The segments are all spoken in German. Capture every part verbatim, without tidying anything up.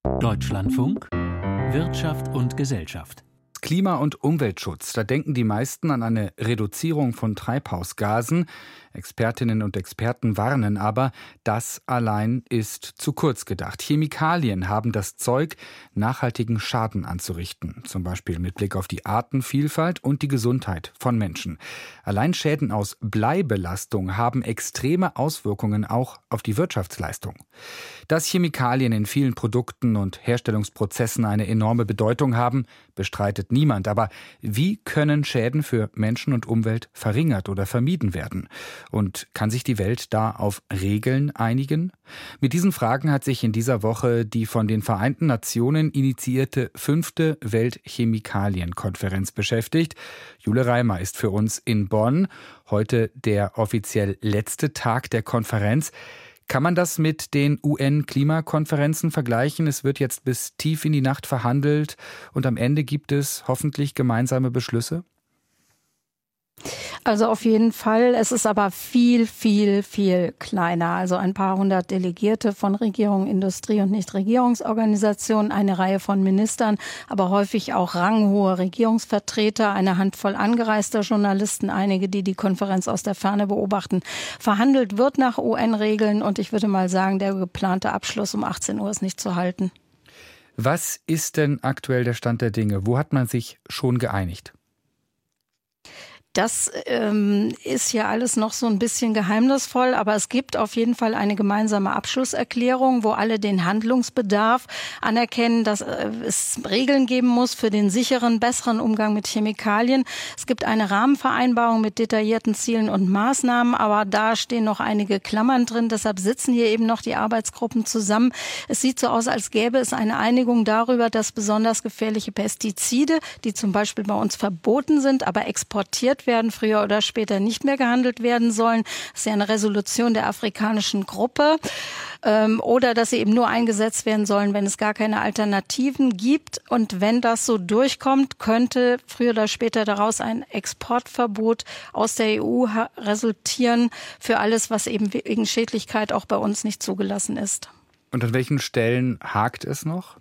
Deutschlandfunk Wirtschaft und Gesellschaft. Klima- und Umweltschutz. Da denken die meisten an eine Reduzierung von Treibhausgasen. Expertinnen und Experten warnen aber, das allein ist zu kurz gedacht. Chemikalien haben das Zeug, nachhaltigen Schaden anzurichten. Zum Beispiel mit Blick auf die Artenvielfalt und die Gesundheit von Menschen. Allein Schäden aus Bleibelastung haben extreme Auswirkungen auch auf die Wirtschaftsleistung. Dass Chemikalien in vielen Produkten und Herstellungsprozessen eine enorme Bedeutung haben, bestreitet niemand. Aber wie können Schäden für Menschen und Umwelt verringert oder vermieden werden? Und kann sich die Welt da auf Regeln einigen? Mit diesen Fragen hat sich in dieser Woche die von den Vereinten Nationen initiierte fünfte Weltchemikalienkonferenz beschäftigt. Jule Reimer ist für uns in Bonn. Heute der offiziell letzte Tag der Konferenz. Kann man das mit den U N-Klimakonferenzen vergleichen? Es wird jetzt bis tief in die Nacht verhandelt und am Ende gibt es hoffentlich gemeinsame Beschlüsse? Also auf jeden Fall. Es ist aber viel, viel, viel kleiner. Also ein paar hundert Delegierte von Regierung, Industrie- und Nichtregierungsorganisationen, eine Reihe von Ministern, aber häufig auch ranghohe Regierungsvertreter, eine Handvoll angereister Journalisten, einige, die die Konferenz aus der Ferne beobachten. Verhandelt wird nach U N-Regeln und ich würde mal sagen, der geplante Abschluss um achtzehn Uhr ist nicht zu halten. Was ist denn aktuell der Stand der Dinge? Wo hat man sich schon geeinigt? Das ähm, ist ja alles noch so ein bisschen geheimnisvoll, aber es gibt auf jeden Fall eine gemeinsame Abschlusserklärung, wo alle den Handlungsbedarf anerkennen, dass äh, es Regeln geben muss für den sicheren, besseren Umgang mit Chemikalien. Es gibt eine Rahmenvereinbarung mit detaillierten Zielen und Maßnahmen, aber da stehen noch einige Klammern drin. Deshalb sitzen hier eben noch die Arbeitsgruppen zusammen. Es sieht so aus, als gäbe es eine Einigung darüber, dass besonders gefährliche Pestizide, die zum Beispiel bei uns verboten sind, aber exportiert werden, früher oder später nicht mehr gehandelt werden sollen. Das ist ja eine Resolution der afrikanischen Gruppe. Ähm, oder dass sie eben nur eingesetzt werden sollen, wenn es gar keine Alternativen gibt. Und wenn das so durchkommt, könnte früher oder später daraus ein Exportverbot aus der E U resultieren für alles, was eben wegen Schädlichkeit auch bei uns nicht zugelassen ist. Und an welchen Stellen hakt es noch?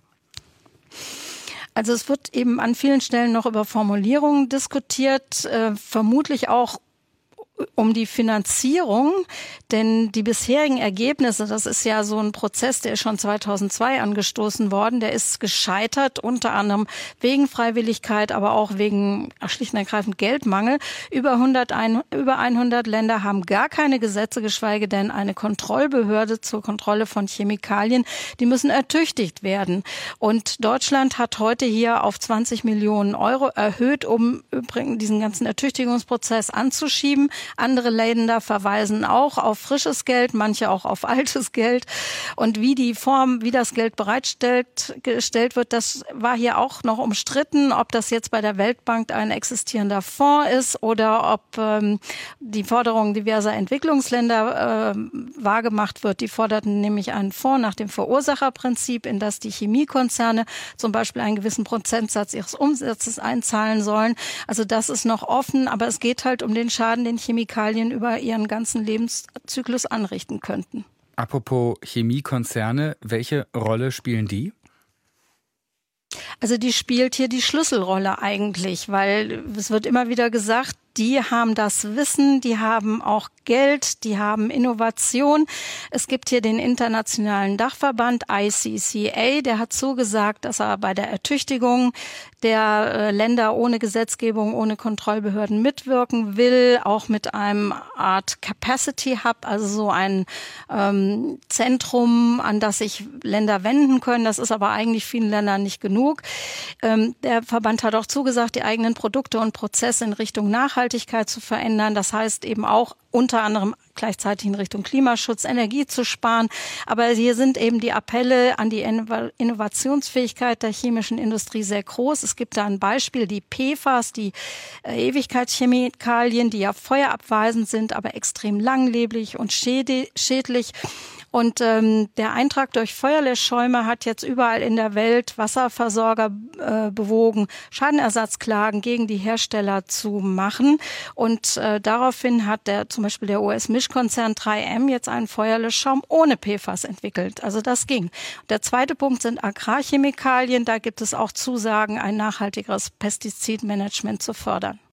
Also es wird eben an vielen Stellen noch über Formulierungen diskutiert, äh, vermutlich auch um die Finanzierung, denn die bisherigen Ergebnisse, das ist ja so ein Prozess, der ist schon zweitausendzwei angestoßen worden, der ist gescheitert, unter anderem wegen Freiwilligkeit, aber auch wegen schlicht und ergreifend Geldmangel. Über hundert, über hundert Länder haben gar keine Gesetze, geschweige denn eine Kontrollbehörde zur Kontrolle von Chemikalien. Die müssen ertüchtigt werden. Und Deutschland hat heute hier auf zwanzig Millionen Euro erhöht, um übrigens diesen ganzen Ertüchtigungsprozess anzuschieben. Andere Länder verweisen auch auf frisches Geld, manche auch auf altes Geld. Und wie die Form, wie das Geld bereitgestellt gestellt wird, das war hier auch noch umstritten, ob das jetzt bei der Weltbank ein existierender Fonds ist oder ob ähm, die Forderung diverser Entwicklungsländer äh, wahrgemacht wird. Die forderten nämlich einen Fonds nach dem Verursacherprinzip, in das die Chemiekonzerne zum Beispiel einen gewissen Prozentsatz ihres Umsatzes einzahlen sollen. Also das ist noch offen, aber es geht halt um den Schaden, den Chemiekonzerne Chemikalien über ihren ganzen Lebenszyklus anrichten könnten. Apropos Chemiekonzerne, welche Rolle spielen die? Also die spielt hier die Schlüsselrolle eigentlich, weil es wird immer wieder gesagt, die haben das Wissen, die haben auch Geld, die haben Innovation. Es gibt hier den internationalen Dachverband I C C A, der hat zugesagt, dass er bei der Ertüchtigung der Länder ohne Gesetzgebung, ohne Kontrollbehörden mitwirken will, auch mit einem Art Capacity Hub, also so ein ähm, Zentrum, an das sich Länder wenden können. Das ist aber eigentlich vielen Ländern nicht genug. Ähm, der Verband hat auch zugesagt, die eigenen Produkte und Prozesse in Richtung Nachhaltigkeit zu verändern. Das heißt eben auch unter anderem gleichzeitig in Richtung Klimaschutz, Energie zu sparen. Aber hier sind eben die Appelle an die Innovationsfähigkeit der chemischen Industrie sehr groß. Es gibt da ein Beispiel, die P F A S, die äh, Ewigkeitschemikalien, die ja feuerabweisend sind, aber extrem langlebig und schädlich. Und ähm, der Eintrag durch Feuerlöschschäume hat jetzt überall in der Welt Wasserversorger äh, bewogen, Schadenersatzklagen gegen die Hersteller zu machen. Und äh, daraufhin hat der zum Beispiel der U S-Mischkonzern drei M jetzt einen Feuerlöschschaum ohne P F A S entwickelt. Also das ging. Der zweite Punkt sind Agrarchemikalien. Da gibt es auch Zusagen, ein nachhaltigeres Pestizidmanagement zu fördern.